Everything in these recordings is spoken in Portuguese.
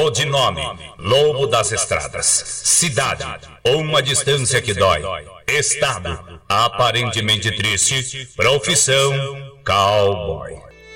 Codinome: Lobo das Estradas. Cidade: uma distância que dói. Estado: aparentemente triste. Profissão: cowboy.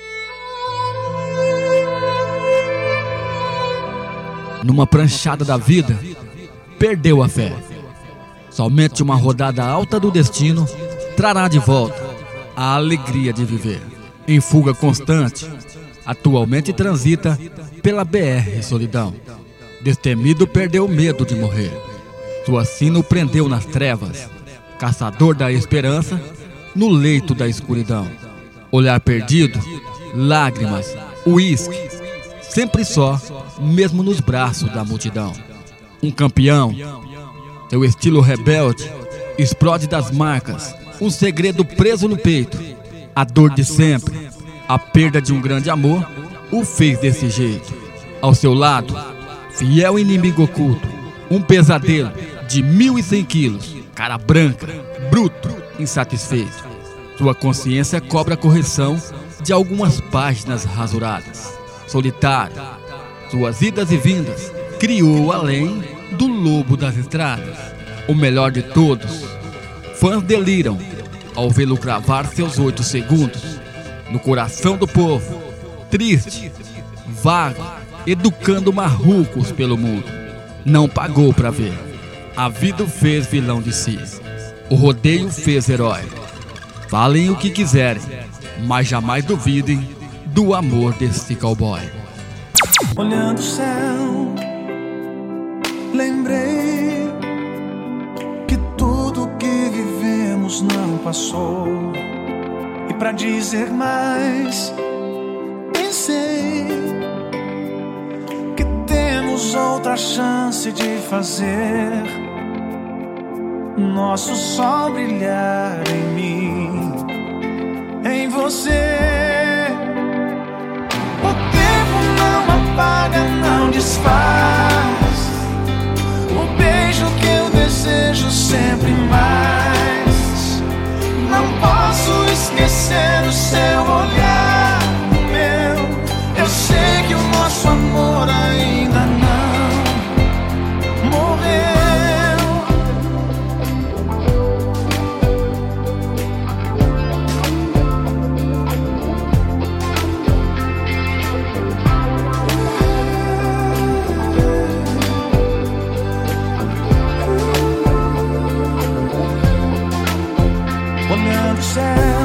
Numa pranchada da vida, perdeu a fé. Somente uma rodada alta do destino trará de volta a alegria de viver. Em fuga constante, atualmente transita pela BR Solidão. Destemido perdeu o medo de morrer. Sua sina o prendeu nas trevas, caçador da esperança no leito da escuridão. Olhar perdido, lágrimas, uísque, sempre só, mesmo nos braços da multidão. Um campeão, seu estilo rebelde explode das marcas, um segredo preso no peito. A dor de sempre, a perda de um grande amor, o fez desse jeito. Ao seu lado, fiel inimigo oculto, um pesadelo de 1.100 quilos, cara branca, bruto, insatisfeito. Sua consciência cobra a correção de algumas páginas rasuradas. Solitário, suas idas e vindas, criou além do lobo das estradas. O melhor de todos, fãs deliram ao vê-lo cravar seus 8 segundos no coração do povo, triste, vago, educando marrucos pelo mundo. Não pagou pra ver, a vida o fez vilão de si, o rodeio fez herói. Falem o que quiserem, mas jamais duvidem do amor desse cowboy. Olhando o céu, lembrei que tudo que vivemos não passou. E pra dizer mais, pensei que temos outra chance de fazer nosso sol brilhar em mim, em você. O tempo não apaga, não desfaz o beijo que eu desejo sempre mais. Não posso esquecer o seu olhar, o meu. Eu sei que o nosso amor ainda não morreu. Olhando o céu,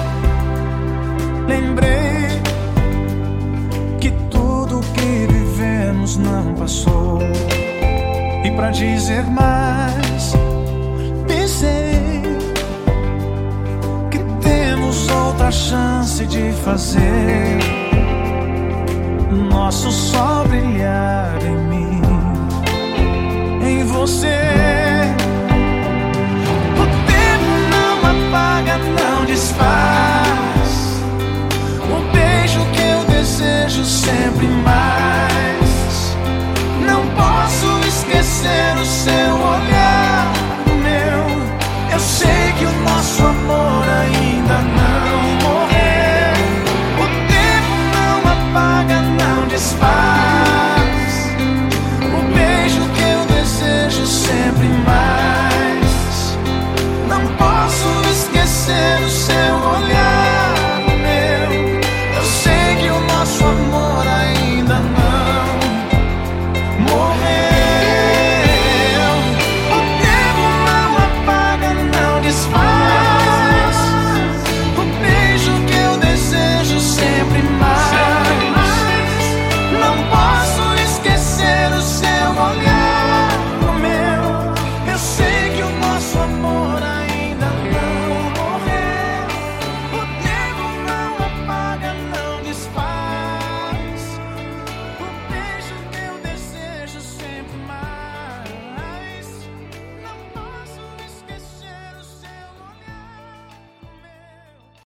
lembrei que tudo que vivemos não passou. E pra dizer mais, pensei que temos outra chance de fazer nosso sol brilhar em mim, em você.